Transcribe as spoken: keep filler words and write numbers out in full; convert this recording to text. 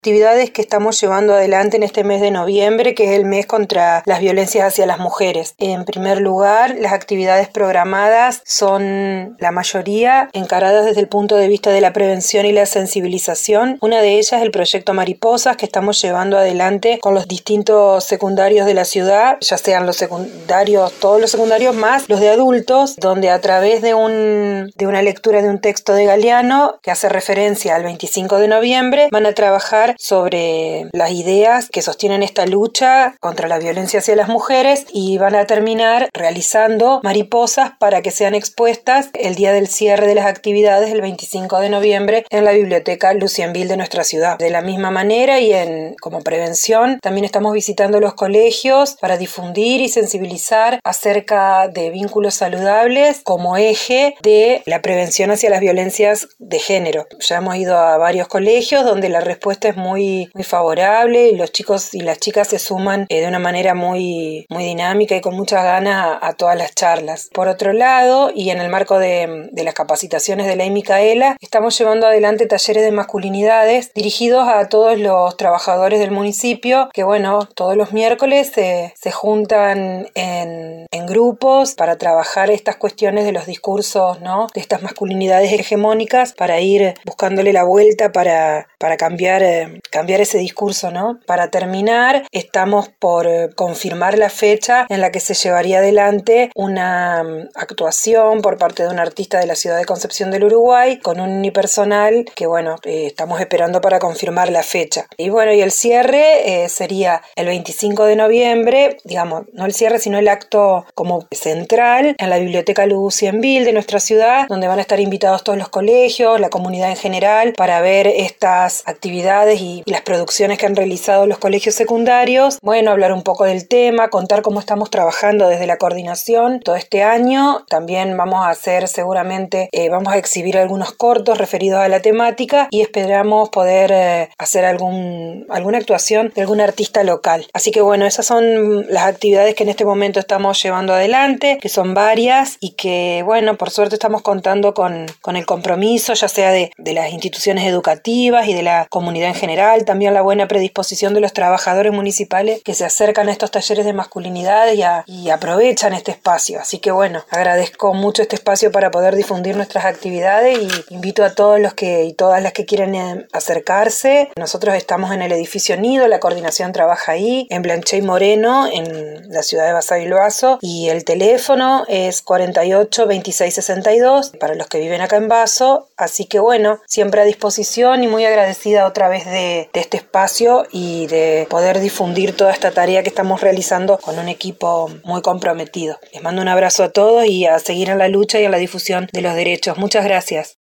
actividades que estamos llevando adelante en este mes de noviembre, que es el mes contra las violencias hacia las mujeres. En primer lugar, las actividades programadas son la mayoría encaradas desde el punto de vista de la prevención y la sensibilización. Una de ellas es el proyecto Mariposas, que estamos llevando adelante con los distintos secundarios de la ciudad, ya sean los secundarios, todos los secundarios más los de adultos, donde a través de, un, de una lectura de un texto de Galeano que hace referencia al veinticinco de noviembre, van a trabajar sobre las ideas que sostienen esta lucha contra la violencia hacia las mujeres y van a terminar realizando mariposas para que sean expuestas el día del cierre de las actividades el veinticinco de noviembre en la biblioteca Lucienville de nuestra ciudad. De la misma manera y en, como prevención, también estamos visitando los colegios para difundir y sensibilizar acerca de vínculos saludables como eje de la prevención hacia las violencias de género. Ya hemos ido a varios colegios donde la respuesta es muy, muy favorable y los chicos y las chicas se suman eh, de una manera muy, muy dinámica y con muchas ganas a, a todas las charlas. Por otro lado, y en el marco de, de las capacitaciones de Ley Micaela, estamos llevando adelante talleres de masculinidades dirigidos a todos los trabajadores del municipio que, bueno, todos los miércoles se, se juntan en, en grupos para trabajar estas cuestiones de los discursos, ¿no?, de estas masculinidades hegemónicas para ir buscándole la vuelta para, para cambiar, eh, cambiar ese discurso, ¿no? Para terminar, estamos por eh, confirmar la fecha en la que se llevaría adelante una um, actuación por parte de un artista de la ciudad de Concepción del Uruguay con un unipersonal que, bueno, eh, estamos esperando para confirmar la fecha. Y bueno, y el cierre eh, sería el veinticinco de noviembre, digamos, no el cierre, sino el acto como central en la biblioteca Lucienville de nuestra ciudad, donde van a estar invitados todos los colegios, la comunidad en general, para ver estas actividades y, y las producciones que han realizado los colegios secundarios. Bueno, hablar un poco del tema, contar cómo estamos trabajando desde la coordinación todo este año. También vamos a hacer seguramente, eh, vamos a exhibir algunos cortos referidos a la temática y esperamos poder eh, hacer algún, alguna actuación de algún artista local. Así que bueno, esas son las actividades que en este momento estamos llevando adelante, que son varias y que, bueno, por suerte estamos contando con, con el compromiso, ya sea de, de las instituciones educativas y de la comunidad en general, también la buena predisposición de los trabajadores municipales que se acercan a estos talleres de masculinidades y, a, y aprovechan este espacio. Así que bueno, agradezco mucho este espacio para poder difundir nuestras actividades y invito a todos los que y todas las que quieren eh, acercarse. Nosotros estamos en el edificio Nido, la coordinación trabaja ahí, en Blanché y Moreno, en la ciudad de Basavilbaso, y el teléfono es cuarenta y ocho veintiséis sesenta y dos para los que viven acá en Baso. Así que bueno, siempre a disposición y muy agradecida otra vez de, de este espacio y de poder difundir toda esta tarea que estamos realizando con un equipo muy comprometido. Les mando un abrazo a todos y a seguir en la lucha y en la difusión de los derechos. Muchas gracias.